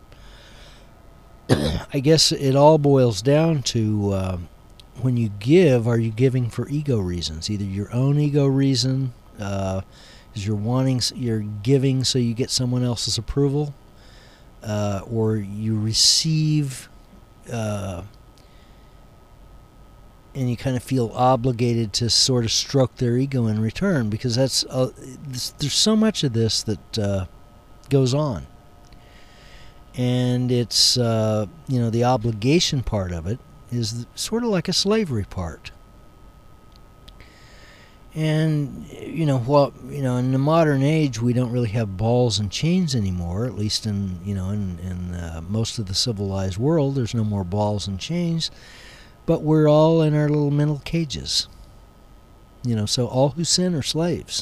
I guess it all boils down to uh, when you give, are you giving for ego reasons? Either your own ego reason, uh, is you're wanting, you're giving so you get someone else's approval, uh, or you receive uh, and you kind of feel obligated to sort of stroke their ego in return, because that's uh, there's so much of this that uh, goes on. And it's, uh, you know, the obligation part of it is sort of like a slavery part. And, you know, well, you know, in the modern age, we don't really have balls and chains anymore, at least in, you know, in, in uh, most of the civilized world, there's no more balls and chains, but we're all in our little mental cages. You know, so all who sin are slaves.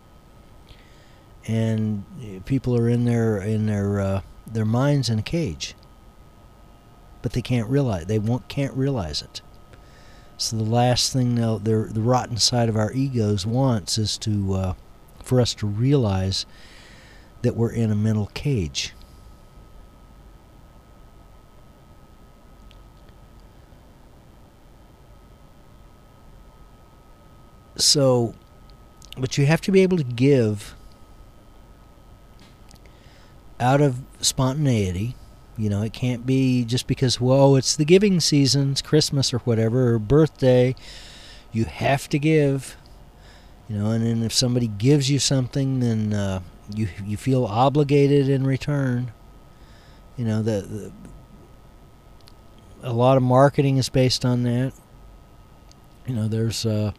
And people are in their, in their, uh, their minds in a cage, but they can't realize they won't can't realize it. So the last thing they'll, the rotten side of our egos wants is to uh, for us to realize that we're in a mental cage. So, but you have to be able to give out of spontaneity. You know, it can't be just because, whoa, it's the giving season, it's Christmas or whatever, or birthday. You have to give. You know, and then if somebody gives you something, then uh, you you feel obligated in return. You know, the, the a lot of marketing is based on that. You know, there's uh,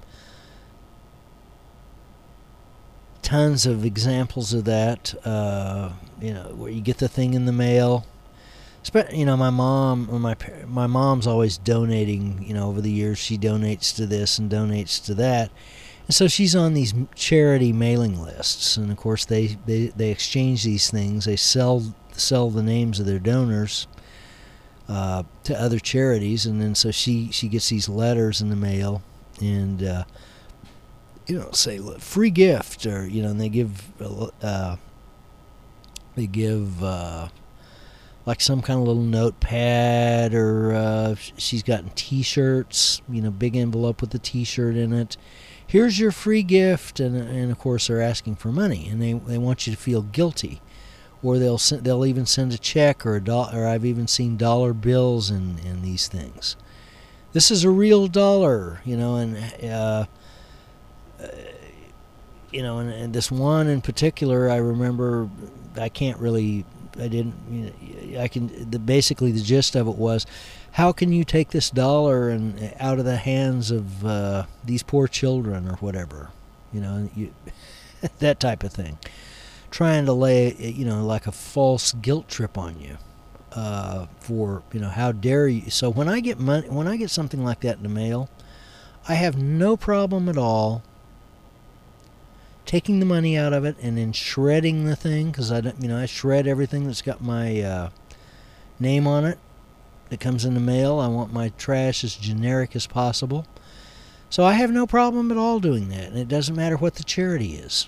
tons of examples of that. Uh, you know, where you get the thing in the mail. You know, my mom, or my my mom's always donating. You know, over the years, she donates to this and donates to that, and so she's on these charity mailing lists. And of course, they they, they exchange these things. They sell sell the names of their donors uh, to other charities, and then so she she gets these letters in the mail, and uh, you know, say free gift, or you know, and they give uh, they give. Uh, like some kind of little notepad, or uh, she's gotten T-shirts, you know, big envelope with a T-shirt in it. Here's your free gift, and and of course they're asking for money, and they they want you to feel guilty, or they'll send, they'll even send a check or a dollar, or I've even seen dollar bills in in these things. This is a real dollar, you know, and uh, uh, you know, and, and this one in particular, I remember, I can't really. I didn't, you know, I can, the, basically the gist of it was, how can you take this dollar and out of the hands of uh, these poor children or whatever, you know, you, that type of thing. Trying to lay, you know, like a false guilt trip on you uh, for, you know, how dare you. So when I get money, when I get something like that in the mail, I have no problem at all taking the money out of it and then shredding the thing, because I don't, you know, I shred everything that's got my uh, name on it that comes in the mail. I want my trash as generic as possible. So I have no problem at all doing that, and it doesn't matter what the charity is.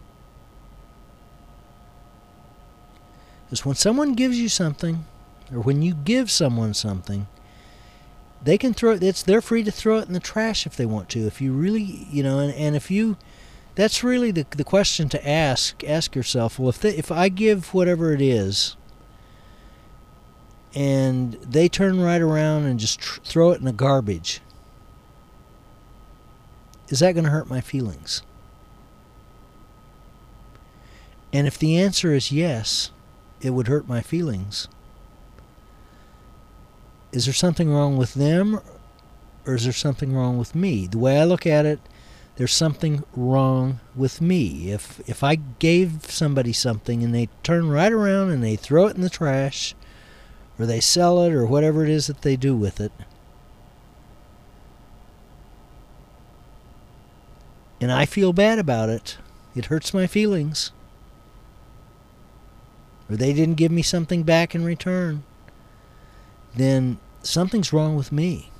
Because when someone gives you something, or when you give someone something, they can throw it, it's, they're free to throw it in the trash if they want to. If you really, you know, and, and if you, that's really the the question to ask. Ask yourself, well, if they, if I give whatever it is, and they turn right around and just tr- throw it in the garbage, is that going to hurt my feelings? And if the answer is yes, it would hurt my feelings. Is there something wrong with them, or is there something wrong with me? The way I look at it, there's something wrong with me. If if I gave somebody something and they turn right around and they throw it in the trash, or they sell it, or whatever it is that they do with it. And I feel bad about it. It hurts my feelings. Or they didn't give me something back in return. Then something's wrong with me.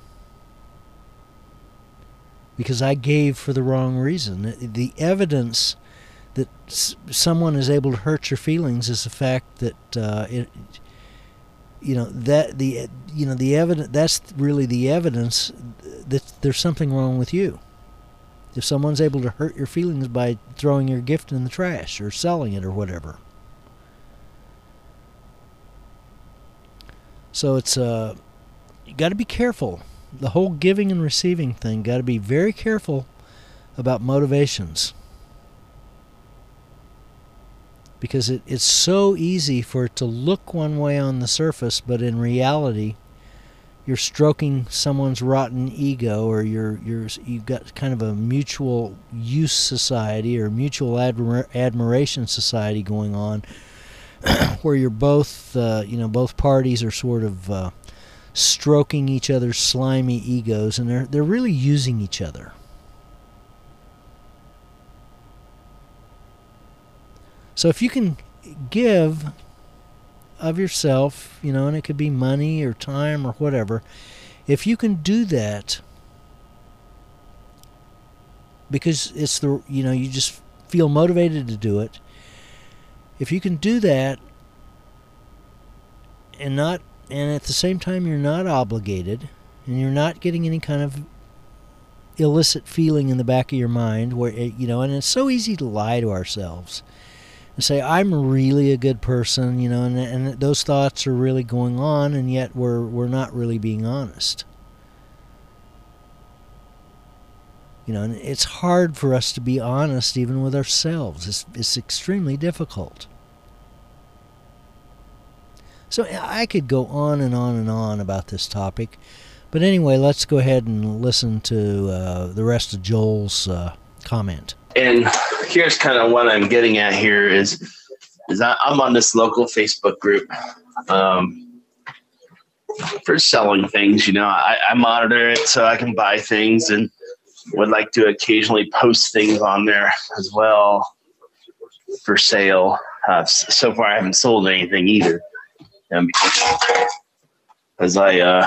Because I gave for the wrong reason. The evidence that someone is able to hurt your feelings is the fact that uh, it, you know, that the you know the evidence. That's really the evidence that there's something wrong with you. If someone's able to hurt your feelings by throwing your gift in the trash or selling it or whatever. So it's uh, you got to be careful. The whole giving and receiving thing, got to be very careful about motivations. Because it, it's so easy for it to look one way on the surface, but in reality, you're stroking someone's rotten ego, or you're you're you've got kind of a mutual use society or mutual admira- admiration society going on, where you're both uh, you know both parties are sort of uh, stroking each other's slimy egos, and they're they're really using each other. So if you can give of yourself, you know, and it could be money or time or whatever, if you can do that because it's the, you know, you just feel motivated to do it, if you can do that and not, and at the same time you're not obligated and you're not getting any kind of illicit feeling in the back of your mind where, it, you know, and it's so easy to lie to ourselves and say, I'm really a good person, you know, and, and those thoughts are really going on, and yet we're we're not really being honest. You know, and it's hard for us to be honest even with ourselves. It's, it's extremely difficult. So I could go on and on and on about this topic. But anyway, let's go ahead and listen to uh, the rest of Joel's uh, comment. And here's kind of what I'm getting at here is, is I, I'm on this local Facebook group um, for selling things. You know, I, I monitor it so I can buy things, and would like to occasionally post things on there as well for sale. Uh, so far, I haven't sold anything either. Um, as I, uh,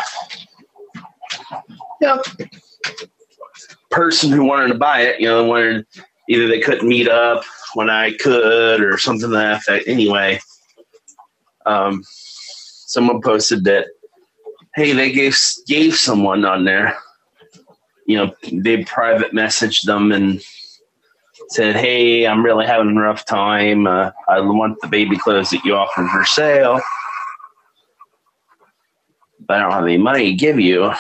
yeah, person who wanted to buy it, you know, wanted either they couldn't meet up when I could or something to that effect. Anyway, um, someone posted that, hey, they gave gave someone on there, you know, they private messaged them and said, hey, I'm really having a rough time. Uh, I want the baby clothes that you offer for sale, but I don't have any money to give you.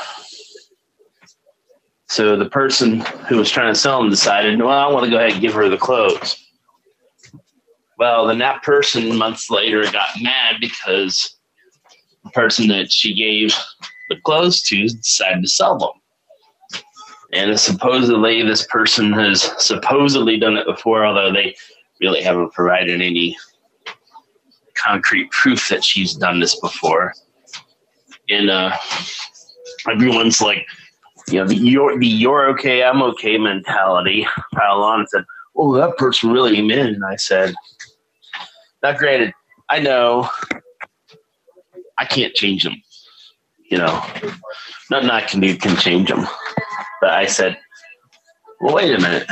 So the person who was trying to sell them decided, well, I want to go ahead and give her the clothes. Well, then that person months later got mad because the person that she gave the clothes to decided to sell them. And supposedly this person has supposedly done it before, although they really haven't provided any concrete proof that she's done this before. And uh, everyone's like, you know, the you're, the you're okay, I'm okay mentality piled on and said, oh, that person really meant it. And I said, now granted, I know I can't change them. You know, nothing I can do can change them. But I said, well, wait a minute.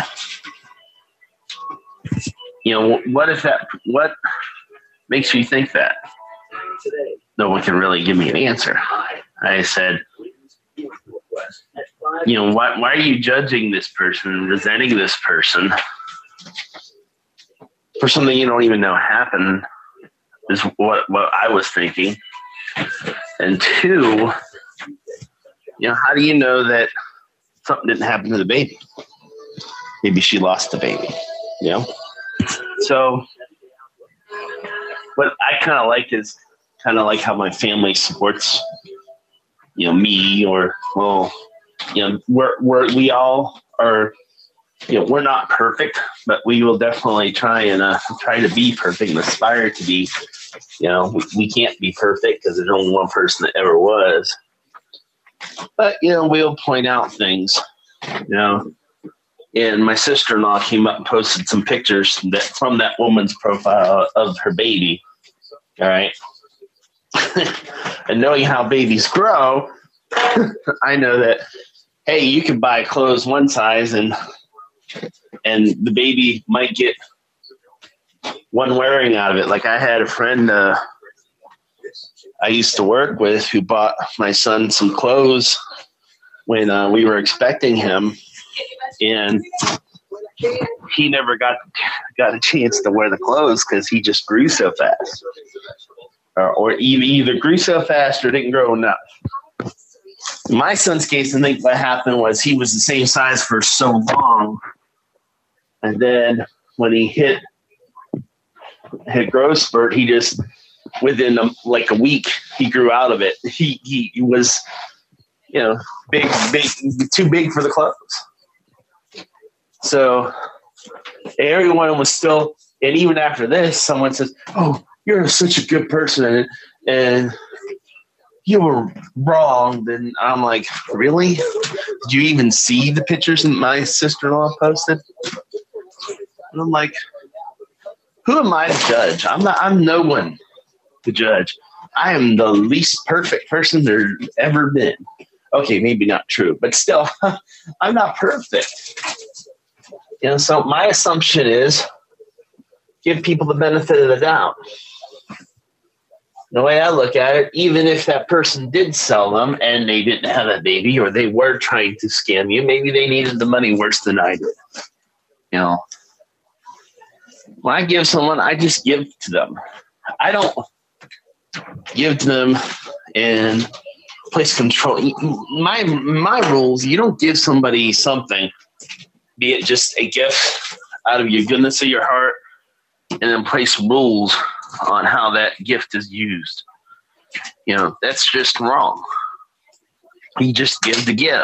You know, what if that, what makes you think that? No one can really give me an answer. I said, you know, why, why are you judging this person, resenting this person for something you don't even know happened, is what, what I was thinking. And two, you know, how do you know that something didn't happen to the baby? Maybe she lost the baby, you know? So what I kind of like is kind of like how my family supports, you know, me, or, well, you know, we're, we're, we all are, you know, we're not perfect, but we will definitely try and uh, try to be perfect and aspire to be You know, we, we can't be perfect because there's only one person that ever was. But, you know, we'll point out things, you know. And my sister-in-law came up and posted some pictures that from that woman's profile of her baby. All right. And knowing how babies grow, I know that, hey, you can buy clothes one size and and the baby might get one wearing out of it. Like I had a friend uh, I used to work with who bought my son some clothes when uh, we were expecting him, and he never got got a chance to wear the clothes because he just grew so fast, or, or either, either grew so fast or didn't grow enough. In my son's case, I think what happened was he was the same size for so long, and then when he hit hit growth spurt, he just within a, like a week he grew out of it. He he was, you know, big big too big for the clothes. So everyone was still, and even after this, someone says, "Oh, you're such a good person," and and you were wrong. Then I'm like, really? Did you even see the pictures that my sister-in-law posted? And I'm like, who am I to judge? I'm not. I'm no one to judge. I am the least perfect person there's ever been. Okay, maybe not true, but still, I'm not perfect. You know, so my assumption is give people the benefit of the doubt. The way I look at it, even if that person did sell them and they didn't have a baby, or they were trying to scam you, maybe they needed the money worse than I did. You know, when I give someone, I just give to them. I don't give to them and place control. My my rules, you don't give somebody something, be it just a gift out of your goodness of your heart, and then place rules on how that gift is used. You know, that's just wrong. You just give to give.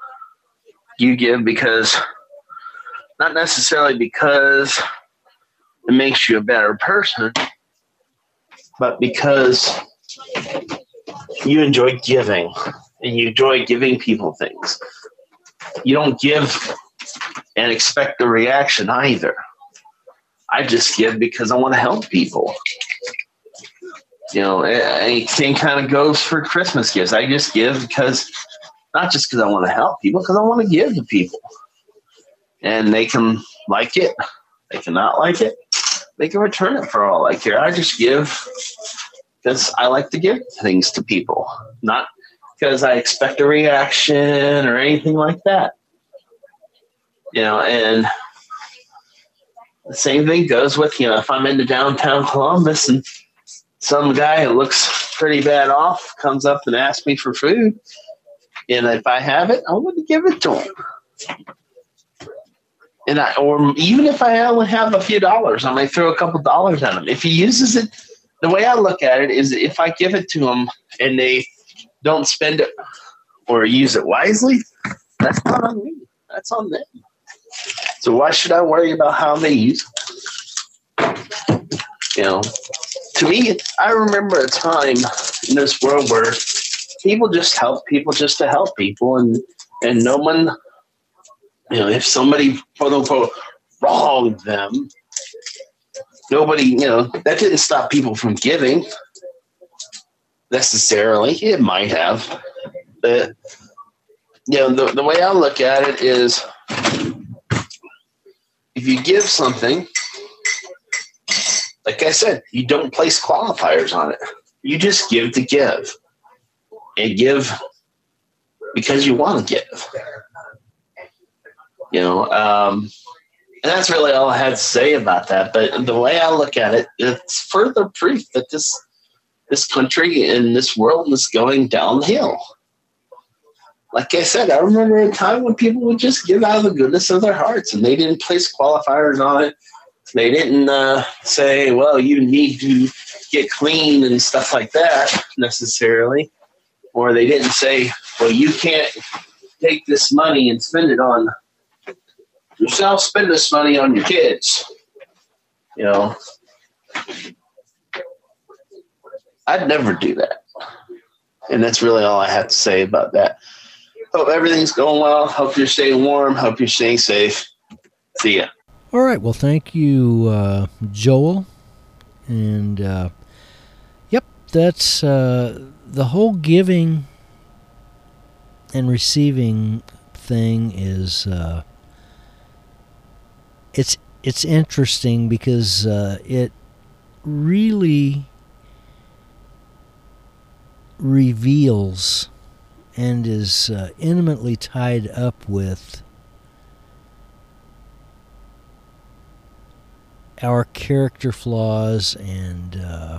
You give because, not necessarily because it makes you a better person, but because you enjoy giving and you enjoy giving people things. You don't give and expect a reaction either. I just give because I want to help people. You know, anything kind of goes for Christmas gifts. I just give because, not just because I want to help people, because I want to give to people. And they can like it. They cannot like it. They can return it for all I care. I just give because I like to give things to people, not because I expect a reaction or anything like that. You know, and the same thing goes with, you know, if I'm into downtown Columbus and some guy who looks pretty bad off comes up and asks me for food, and if I have it, I'm going to give it to him. And I, or even if I only have a few dollars, I might throw a couple dollars at him. If he uses it, the way I look at it is, if I give it to him and they don't spend it or use it wisely, that's not on me. That's on them. So why should I worry about how they use it? You know, to me, I remember a time in this world where people just help people just to help people, and and no one, you know, if somebody quote unquote wronged them, nobody, you know, that didn't stop people from giving necessarily. It might have, but you know, the the way I look at it is, if you give something, like I said, you don't place qualifiers on it. You just give to give. And give because you want to give. You know, um, and that's really all I had to say about that. But the way I look at it, it's further proof that this this country and this world is going downhill. Like I said, I remember a time when people would just give out of the goodness of their hearts, and they didn't place qualifiers on it. They didn't uh, say, well, you need to get clean and stuff like that necessarily. Or they didn't say, well, you can't take this money and spend it on yourself, spend this money on your kids. You know, I'd never do that. And that's really all I have to say about that. Hope everything's going well. Hope you're staying warm. Hope you're staying safe. See ya. All right. Well, thank you, uh, Joel. And, uh, yep, that's uh, the whole giving and receiving thing is, uh, it's, it's interesting because uh, it really reveals and is uh, intimately tied up with our character flaws and uh,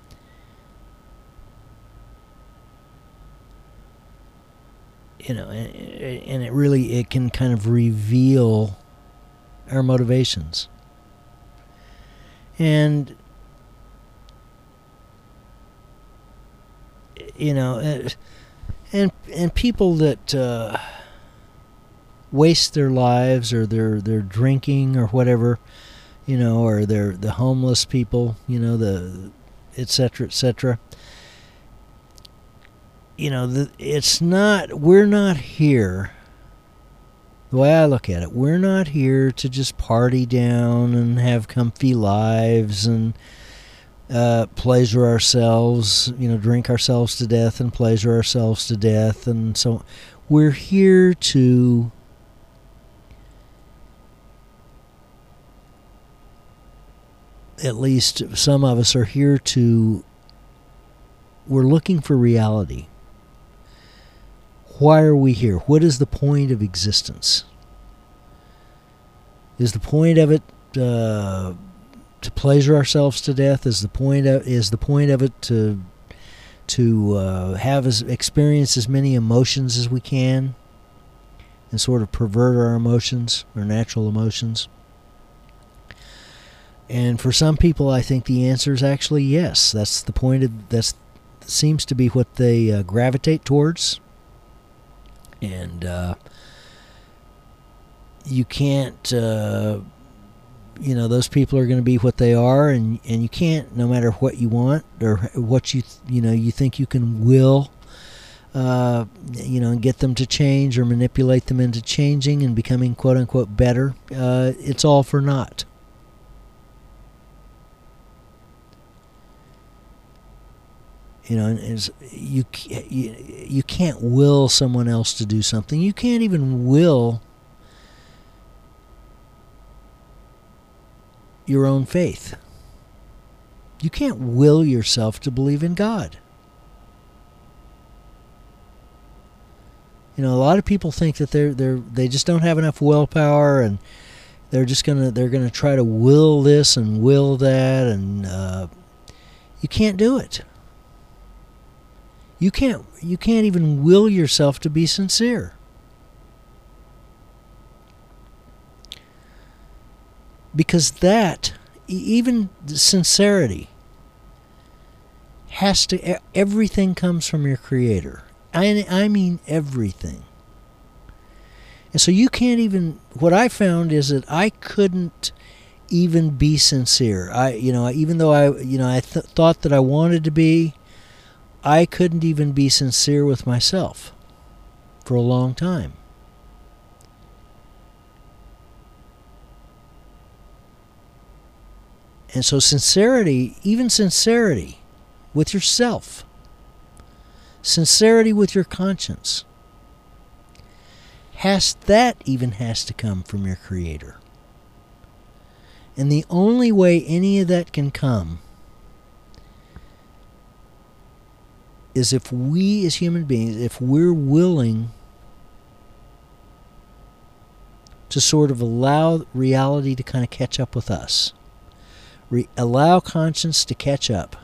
you know, and, and it really it can kind of reveal our motivations. And you know, and and people that uh, waste their lives, or they're they're drinking or whatever, you know, or they're the homeless people, you know, the et cetera, et cetera. You know, the, it's not. We're not here. The way I look at it, we're not here to just party down and have comfy lives and uh, pleasure ourselves, you know, drink ourselves to death and pleasure ourselves to death. And so we're here to at least some of us are here to, we're looking for reality. Why are we here? What is the point of existence? Is the point of it uh, to pleasure ourselves to death? Is the point of is the point of it to to uh, have as experience as many emotions as we can, and sort of pervert our emotions, our natural emotions? And for some people, I think the answer is actually yes. That's the point of that's seems to be what they uh, gravitate towards. And uh, you can't, uh, you know, those people are going to be what they are, and, and you can't, no matter what you want or what you, you know, you think you can will, uh, you know, and get them to change or manipulate them into changing and becoming quote unquote better. Uh, it's all for naught. You know, is you, you you can't will someone else to do something. You can't even will your own faith. You can't will yourself to believe in God. You know, a lot of people think that they're they're they just don't have enough willpower, and they're just gonna they're gonna try to will this and will that, and uh, you can't do it. You can't you can't even will yourself to be sincere. Because that, even sincerity, has to, everything comes from your Creator. I, I mean everything. And so you can't even, what I found is that I couldn't even be sincere. I, you know, even though I, you know, I th- thought that I wanted to be, I couldn't even be sincere with myself for a long time. And so sincerity, even sincerity with yourself, sincerity with your conscience, has that even has to come from your Creator. And the only way any of that can come is if we as human beings, if we're willing to sort of allow reality to kind of catch up with us. Re- allow conscience to catch up.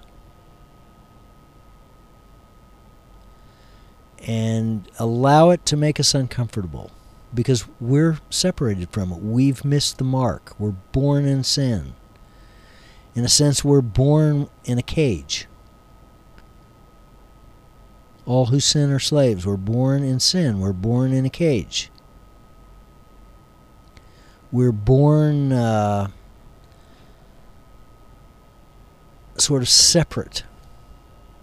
And allow it to make us uncomfortable. Because we're separated from it. We've missed the mark. We're born in sin. In a sense, we're born in a cage. All who sin are slaves. We're born in sin. We're born in a cage. We're born uh, sort of separate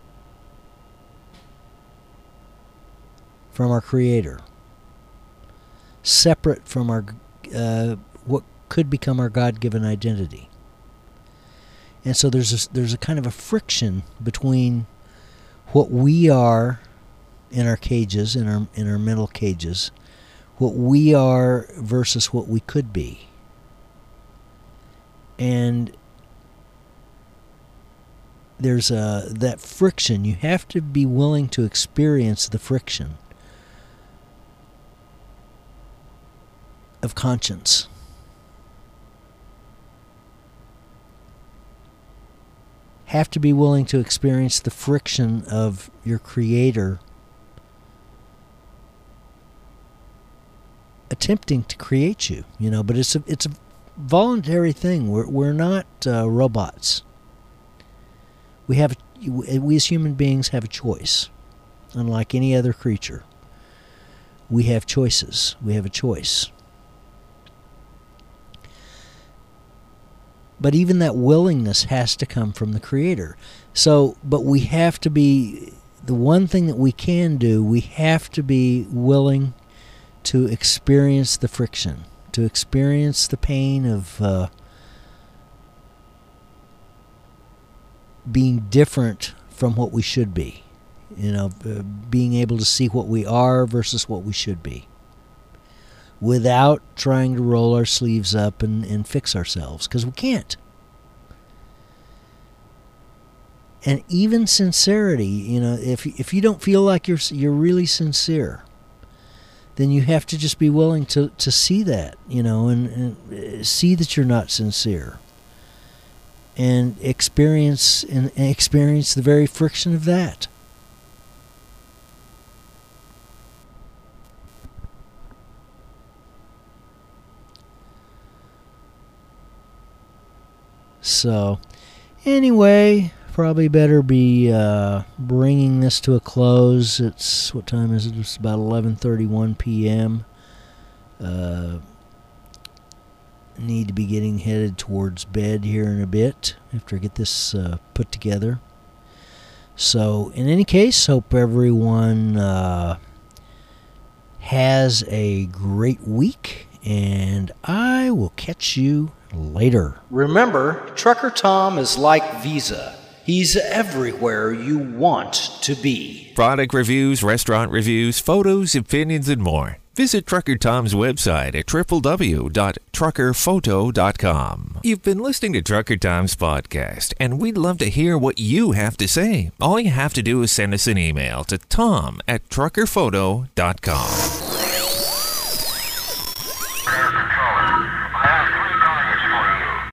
from our Creator, separate from our uh, what could become our God-given identity. And so there's a, there's a kind of a friction between what we are in our cages, in our in our mental cages, what we are versus what we could be. And there's a that friction. You have to be willing to experience the friction of conscience. Have to be willing to experience the friction of your Creator attempting to create you, you know, but it's a it's a voluntary thing. We're we're not uh, robots. We have we as human beings have a choice, unlike any other creature. We have choices. We have a choice. But even that willingness has to come from the Creator. So, but we have to be, the one thing that we can do, we have to be willing to experience the friction, to experience the pain of uh, being different from what we should be. You know, uh, being able to see what we are versus what we should be, without trying to roll our sleeves up and, and fix ourselves, because we can't. And even sincerity, you know, if if you don't feel like you're you're really sincere, then you have to just be willing to, to see that, you know, and, and see that you're not sincere, and experience and, and experience the very friction of that. So, anyway, probably better be uh, bringing this to a close. It's, what time is it? It's about eleven thirty-one p.m. Uh, need to be getting headed towards bed here in a bit after I get this uh, put together. So, in any case, hope everyone uh, has a great week, and I will catch you later. Remember, Trucker Tom is like Visa. He's everywhere you want to be. Product reviews, restaurant reviews, photos, opinions, and more. Visit Trucker Tom's website at w w w dot trucker photo dot com. You've been listening to Trucker Tom's podcast, and we'd love to hear what you have to say. All you have to do is send us an email to tom at trucker photo dot com.